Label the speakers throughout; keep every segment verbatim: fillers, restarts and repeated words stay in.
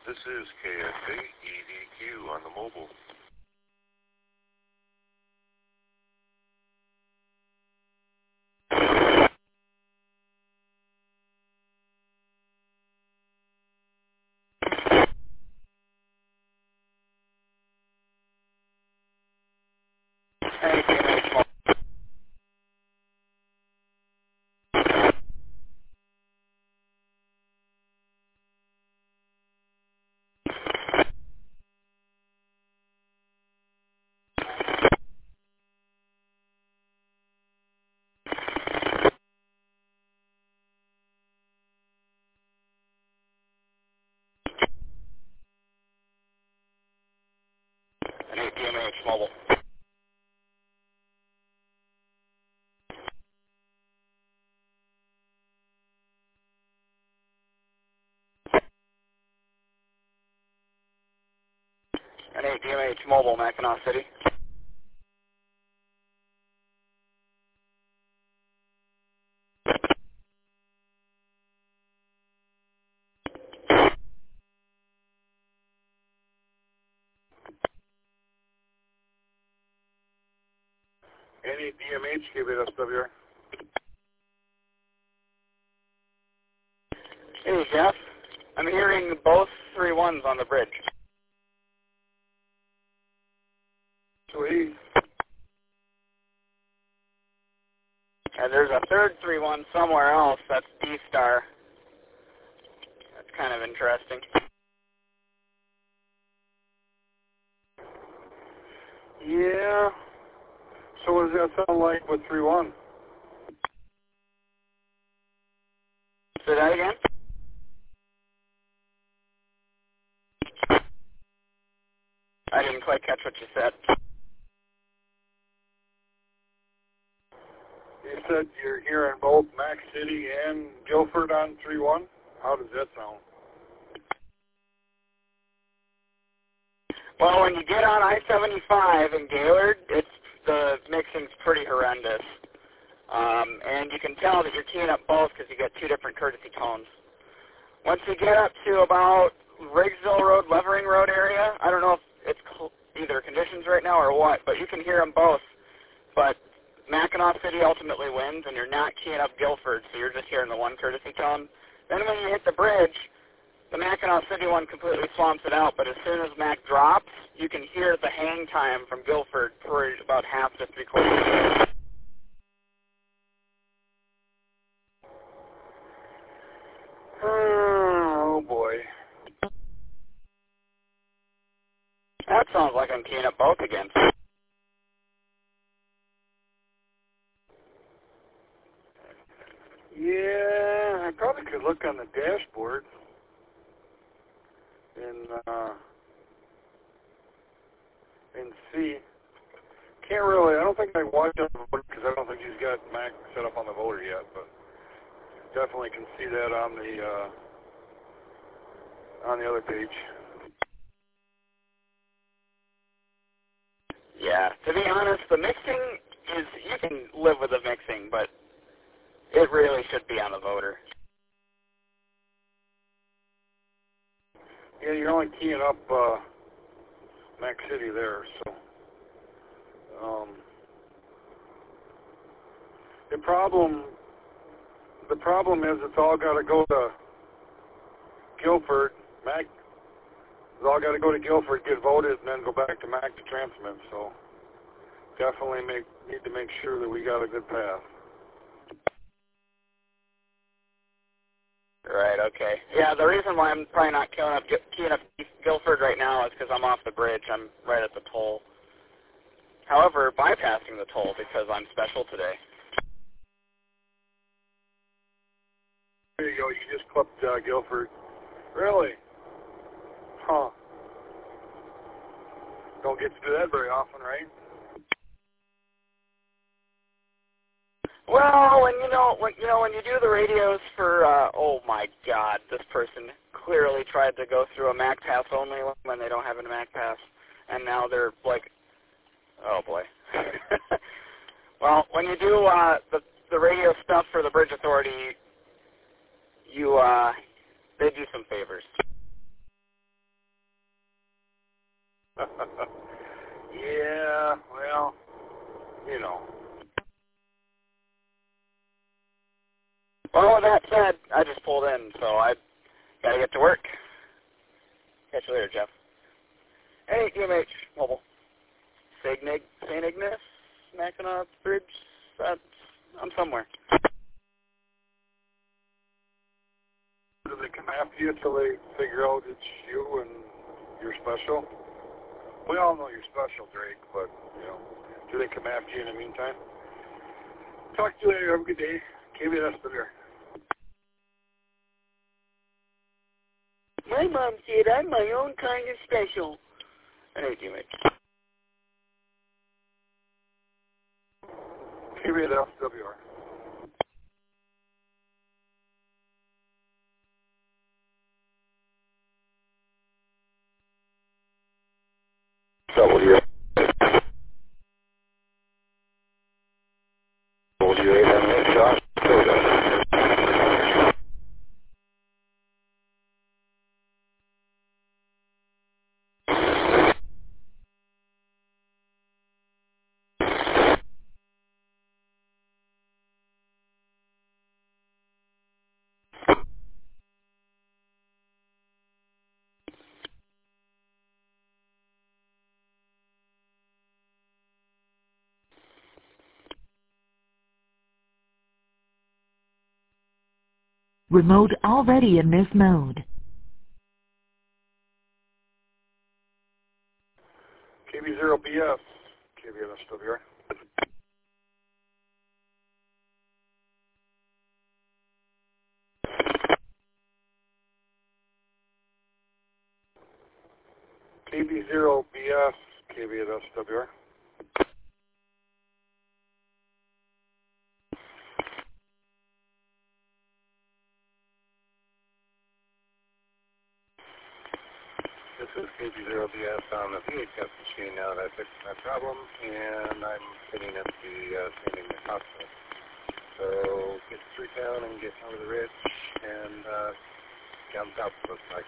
Speaker 1: This is K S A E D Q on the mobile.
Speaker 2: N eight D M H mobile. N eight D M H mobile, Mackinac City.
Speaker 3: N eight D M H, give it S W R.
Speaker 2: Hey, Jeff. I'm hearing both three ones on the bridge.
Speaker 3: Sweet.
Speaker 2: And there's a third three one somewhere else. That's D-Star. That's kind of interesting.
Speaker 3: Yeah. So what does that sound like with three one?
Speaker 2: Say that again? I didn't quite catch what you said.
Speaker 3: You said you're hearing both Mac City and Guilford on three one? How does that sound?
Speaker 2: Well, when you get on I seventy-five in Gaylord, it's the mixing's pretty horrendous. Um, and you can tell that you're keying up both because you get two different courtesy tones. Once you get up to about Riggsville Road, Levering Road area, I don't know if it's either conditions right now or what, but you can hear them both. But Mackinac City ultimately wins, and you're not keying up Guilford, so you're just hearing the one courtesy tone. Then when you hit the bridge, the Mackinac City one completely swamps it out, but as soon as Mac drops, you can hear the hang time from Guilford for about half to three quarters.
Speaker 3: Oh, boy.
Speaker 2: That sounds like I'm keying up both again.
Speaker 3: Yeah, I probably could look on the dashboard and uh, and see. Can't really. I don't think I watched on the voter because I don't think he's got Mac set up on the voter yet. But definitely can see that on the uh, on the other page.
Speaker 2: Yeah, to be honest, the mixing is, you can live with the mixing, but it really should be on the voter.
Speaker 3: Yeah, you're only keying up uh, Mac City there, so. Um, the problem, the problem is it's all got to go to Guilford. Mac, it's all got to go to Guilford, get voted, and then go back to Mac to transmit. So definitely make need to make sure that we got a good path.
Speaker 2: Right, okay. Yeah, the reason why I'm probably not keying up, keying up Guilford right now is because I'm off the bridge. I'm right at the toll. However, bypassing the toll because I'm special today.
Speaker 3: There you go. You just clipped uh, Guilford. Really? Huh. Don't get to do that very often, right?
Speaker 2: Well, when you know, when you know, when you do the radios for, uh, oh my God, this person clearly tried to go through a MacPass only when they don't have a MacPass, and now they're like, oh boy. Well, when you do uh, the the radio stuff for the Bridge Authority, you uh, they do some favors.
Speaker 3: Yeah, well, you know.
Speaker 2: Well, with that said, I just pulled in, so I gotta get to work. Catch you later, Jeff. Hey, U M H Mobile. Saint Ignace, Mackinac Bridge. That's, I'm somewhere.
Speaker 3: Do they come after you until they figure out it's you and you're special? We all know you're special, Drake, but, you know, do they come after you in the meantime? Talk to you later. Have a good day. K B S there.
Speaker 2: My mom said I'm my own kind of special. Hey, U M H.
Speaker 3: K B S W R.
Speaker 1: W. W eight M eight, Josh.
Speaker 4: Remote already in this mode.
Speaker 3: K B zero B S. K B S W R. K B zero B S. K B S W R.
Speaker 1: This is K B zero B S on the V H F machine now that I fixed my problem, and I'm sitting at the uh, Saint Ignace Hospital. So get through town and get over the ridge and uh, down south, looks like.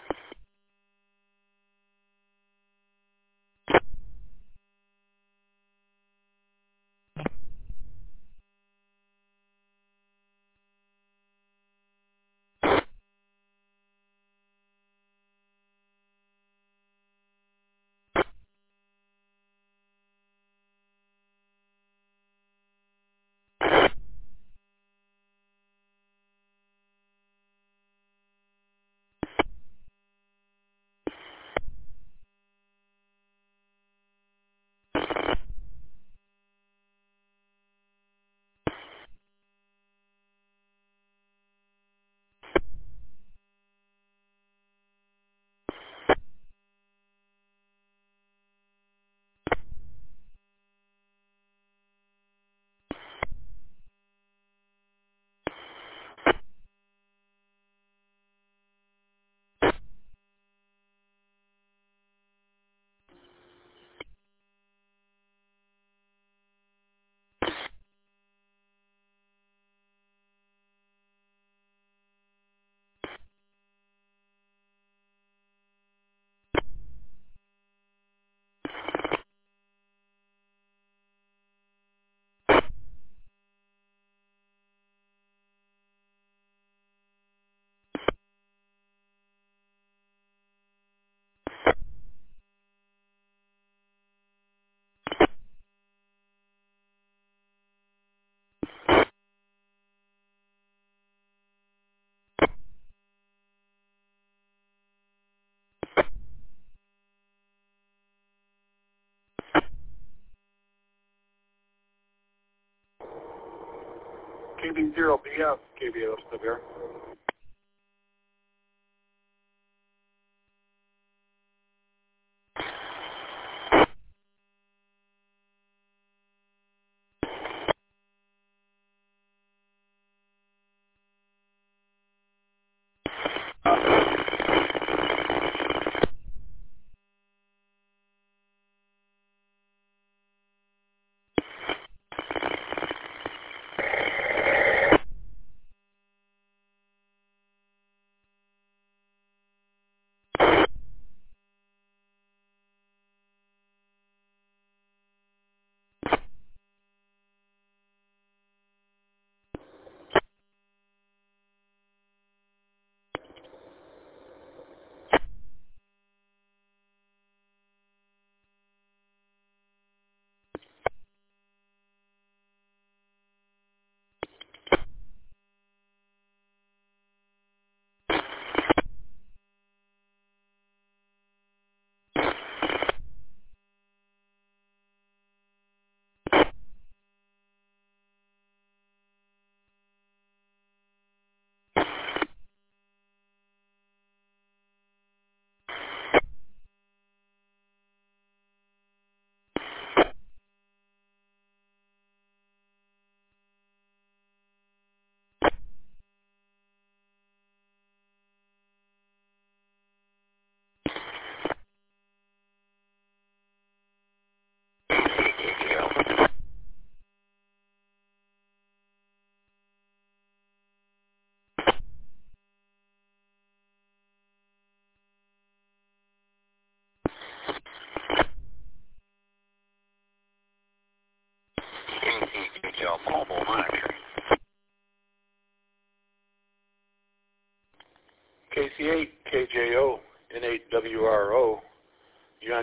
Speaker 3: K B zero B S. K B S W R.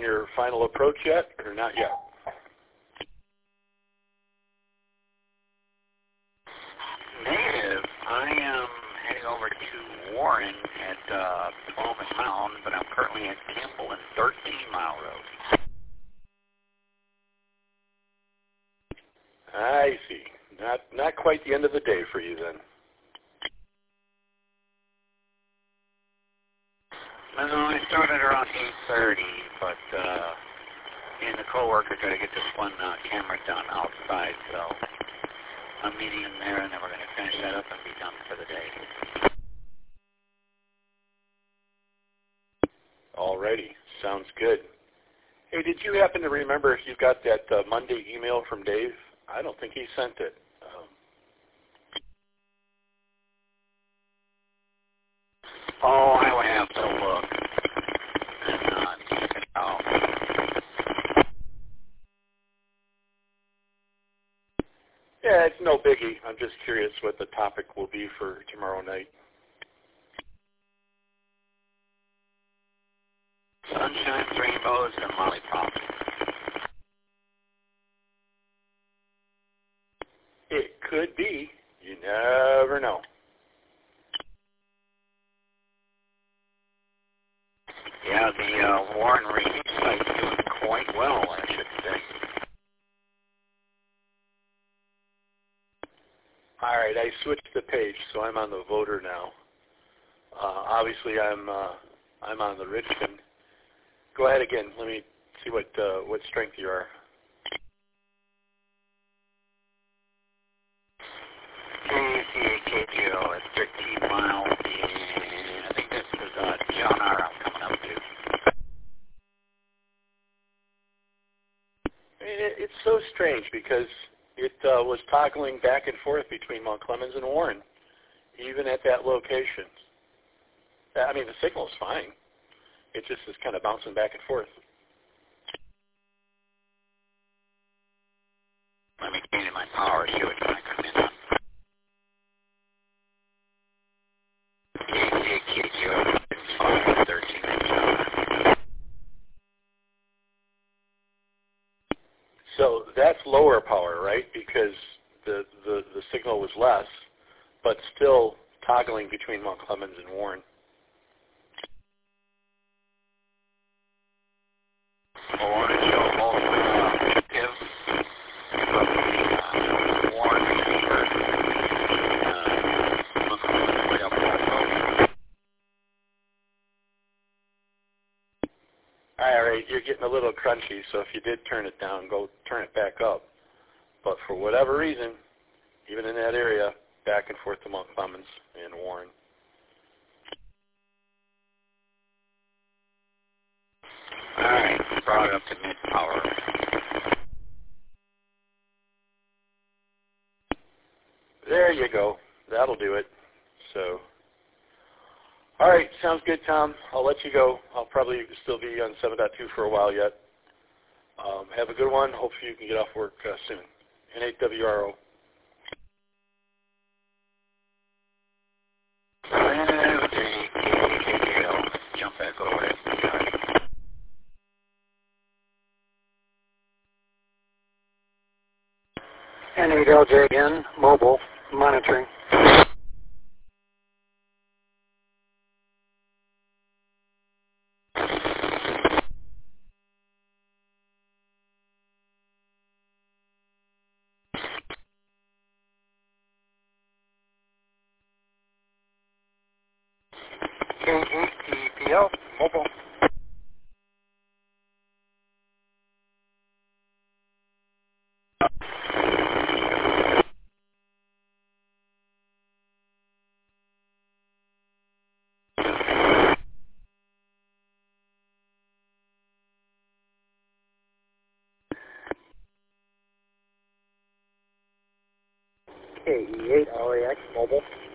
Speaker 5: your final approach yet, or not yet?
Speaker 6: Negative. I am heading over to Warren at uh, Palmas Mountain, but I'm currently at Campbell and thirteen Mile Road.
Speaker 5: I see. Not not quite the end of the day for you then.
Speaker 6: Well, I started around eight thirty, but uh, me and the coworker got to get this one uh, camera done outside, so I'm meeting him there, and then we're going to finish that up and be done for the day.
Speaker 5: Alrighty, sounds good. Hey, did you happen to remember if you got that uh, Monday email from Dave? I don't think he sent it. Um,
Speaker 6: oh, I would have to look and uh, check it out.
Speaker 5: Yeah, it's no biggie. I'm just curious what the topic will be for tomorrow night.
Speaker 6: Sunshine, rainbows, and lollipops.
Speaker 5: It could be. You never know.
Speaker 6: Yeah, the uh, Warren Reef site's doing quite well, I should say.
Speaker 5: All right, I switched the page, so I'm on the voter now. Uh, obviously, I'm uh, I'm on the Richmond. Go ahead again. Let me see what uh, what strength you are.
Speaker 6: K C A K G O at thirteen miles, and I think this is uh, John R. I'm coming up to.
Speaker 5: I mean, it, it's so strange because it uh, was toggling back and forth between Mount Clemens and Warren, even at that location. I mean, the signal's fine. It just is kind of bouncing back and forth.
Speaker 6: Let me gain in my power, see what I come in on. K C A K G O at thirteen.
Speaker 5: So that's lower power, right? Because the, the, the signal was less, but still toggling between Mount Clemens and Warren.
Speaker 6: I want to show both uh, tips from the uh, Warren receiver. Uh, looks way up that road.
Speaker 5: All right, you're getting a little crunchy, so if you did turn it down, go turn it back up. But for whatever reason, even in that area, back and forth to Mount Clemens and Warren.
Speaker 6: All right, brought it up to mid-power.
Speaker 5: There you go. That'll do it. So, all right, sounds good, Tom. I'll let you go. I'll probably still be on seven point two for a while yet. Um, have a good one. Hopefully you can get off work uh, soon. N eight W R O.
Speaker 6: Jump back over it.
Speaker 7: N eight L J N, mobile, monitoring.
Speaker 2: K eight T P L, mobile.
Speaker 7: K E eight L A X, mobile.